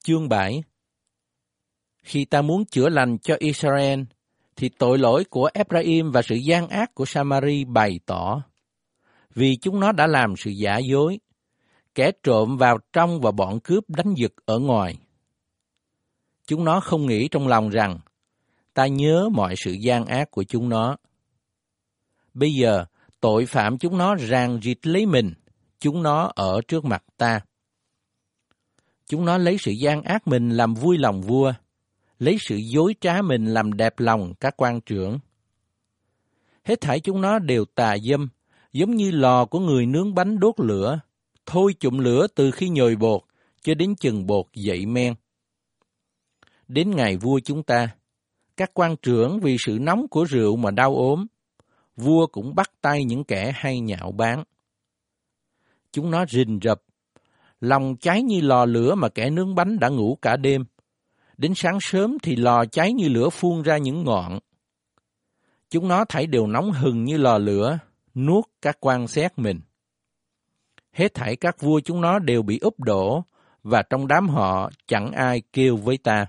Chương 7. Khi ta muốn chữa lành cho Israel, thì tội lỗi của Ephraim và sự gian ác của Samari bày tỏ. Vì chúng nó đã làm sự giả dối, kẻ trộm vào trong và bọn cướp đánh giật ở ngoài. Chúng nó không nghĩ trong lòng rằng, ta nhớ mọi sự gian ác của chúng nó. Bây giờ, tội phạm chúng nó ràng rịt lấy mình, chúng nó ở trước mặt ta. Chúng nó lấy sự gian ác mình làm vui lòng vua, lấy sự dối trá mình làm đẹp lòng các quan trưởng. Hết thảy chúng nó đều tà dâm, giống như lò của người nướng bánh đốt lửa, thôi chụm lửa từ khi nhồi bột cho đến chừng bột dậy men. Đến ngày vua chúng ta, các quan trưởng vì sự nóng của rượu mà đau ốm, vua cũng bắt tay những kẻ hay nhạo báng. Chúng nó rình rập, lòng cháy như lò lửa mà kẻ nướng bánh đã ngủ cả đêm. Đến sáng sớm thì lò cháy như lửa phun ra những ngọn. Chúng nó thảy đều nóng hừng như lò lửa, nuốt các quan xét mình. Hết thảy các vua chúng nó đều bị úp đổ, và trong đám họ chẳng ai kêu với ta.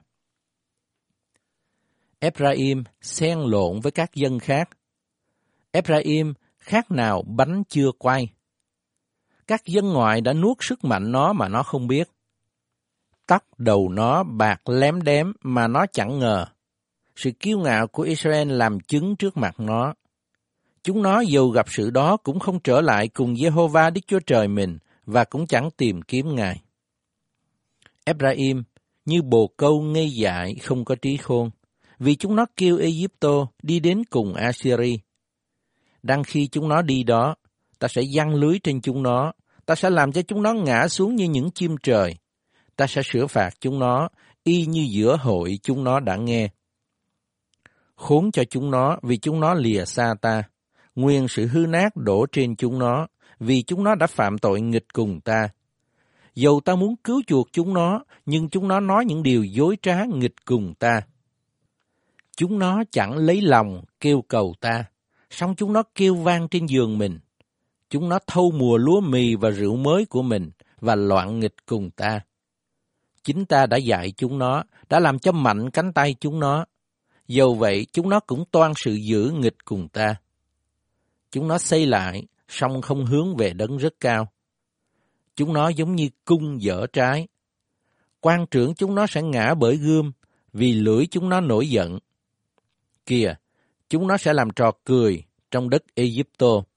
Ephraim xen lộn với các dân khác. Ephraim khác nào bánh chưa quay. Các dân ngoại đã nuốt sức mạnh nó mà nó không biết. Tóc đầu nó bạc lém đém mà nó chẳng ngờ. Sự kiêu ngạo của Israel làm chứng trước mặt nó. Chúng nó dầu gặp sự đó cũng không trở lại cùng Giê-hô-va Đức Chúa Trời mình và cũng chẳng tìm kiếm Ngài. Ephraim như bồ câu ngây dại không có trí khôn, vì chúng nó kêu Ê-díp-tô đi đến cùng A-si-ri. Đang khi chúng nó đi đó, ta sẽ giăng lưới trên chúng nó, ta sẽ làm cho chúng nó ngã xuống như những chim trời. Ta sẽ sửa phạt chúng nó, y như giữa hội chúng nó đã nghe. Khốn cho chúng nó vì chúng nó lìa xa ta, nguyên sự hư nát đổ trên chúng nó, vì chúng nó đã phạm tội nghịch cùng ta. Dầu ta muốn cứu chuộc chúng nó, nhưng chúng nó nói những điều dối trá nghịch cùng ta. Chúng nó chẳng lấy lòng kêu cầu ta, song chúng nó kêu vang trên giường mình. Chúng nó thâu mùa lúa mì và rượu mới của mình và loạn nghịch cùng ta. Chính ta đã dạy chúng nó, đã làm cho mạnh cánh tay chúng nó. Dầu vậy, chúng nó cũng toan sự dữ nghịch cùng ta. Chúng nó xây lại, song không hướng về đấng rất cao. Chúng nó giống như cung dở trái. Quan trưởng chúng nó sẽ ngã bởi gươm, vì lưỡi chúng nó nổi giận. Kìa, chúng nó sẽ làm trò cười trong đất Ê-díp-tô.